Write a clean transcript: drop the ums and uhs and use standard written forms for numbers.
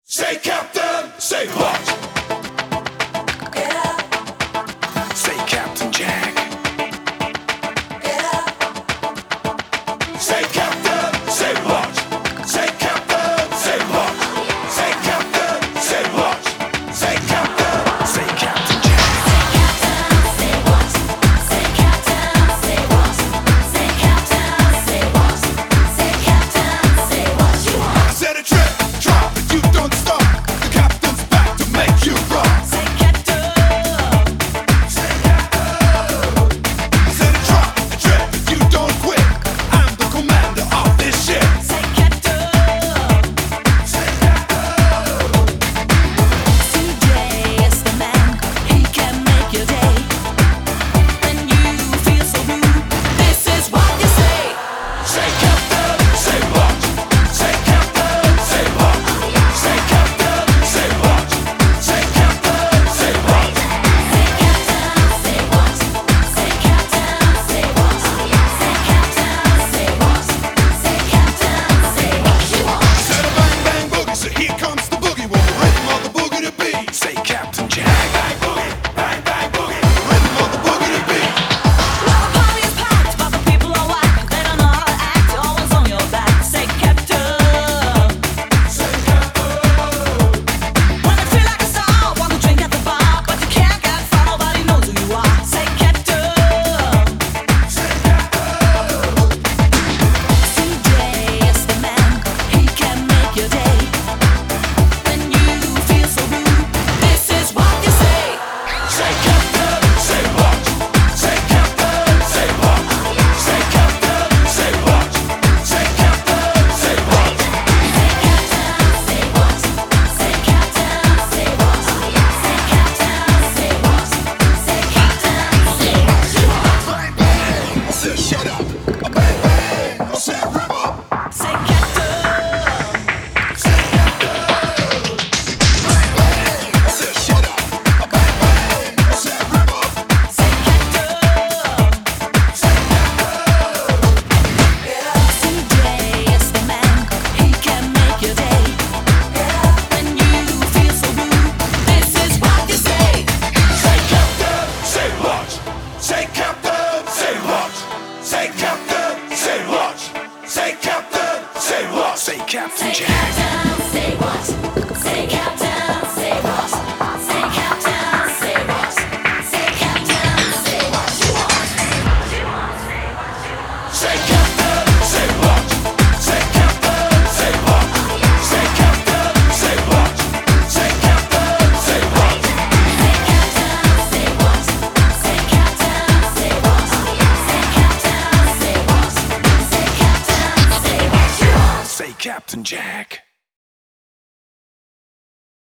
Say Captain, say what? Say Captain Jack. Say Captain, say what? Say Captain, say what? Say Captain, say what? Say Captain, say Captain Jack. Say what? Say Captain, say what? Say Captain, say what? Say Captain, say what you want. Set a trip, drop, but you don't stop. The captain's back to make you rock. Say Captain, Say Captain. Set a drop, a trip, but you don't quit. I'm the commander of this ship. say Captain. Say Captain. CJ is the man, he can make your day. When you feel so blue, this is what you say. Say Captain, say what? Say Captain, say what? Say Captain, say what? Say Captain, say what? Say Captain, say what? Say Captain, say what? Say Captain, say what? Say Captain, say what you want. Said a bang bang boogie, so here comes the boogie with the rhythm of the boogie to beat. Say Captain Jack. Bang boogie, bang bang boogie, rhythm of the boogie to beat. Well, the party is packed, but the people are whack. They don't know how to act, you're always on your back. Say Captain. Say Captain. Wanna feel like a star, want to drink at the bar, but you can't get far, nobody knows who you are. Say Captain. Say Captain. CJ is the man, he can make your day. When you feel so blue, this is what you say. Say Captain, say what? Say Captain, say what? Say Captain, say what? Say Captain, say what? Say Captain, say what? Say Captain, say what? Say Captain, say what? Say Captain, say what you want. Bang bang, I said shut up. A bang bang, I said rip up. Say Captain. Say Captain. Bang bang, I said shut up. A bang bang, I said rip up. Say Captain. Say Captain. CJ is the man, he can make your day. When you feel so blue, this is what you say. Say Captain, say what? Say Captain, say what? Say Captain, say what? Say Captain, say what? Say Captain Say Jack. Captain, say what? Say Captain, say what? Say Captain, say what? Say Captain, say what you want. Say Captain, say what? Say Captain, say what? Say Captain, say what? Say Captain, say what? Say Captain, say what? Say Captain, say what? Say Captain, say what? Say Captain, say what you want. Say Captain Jack.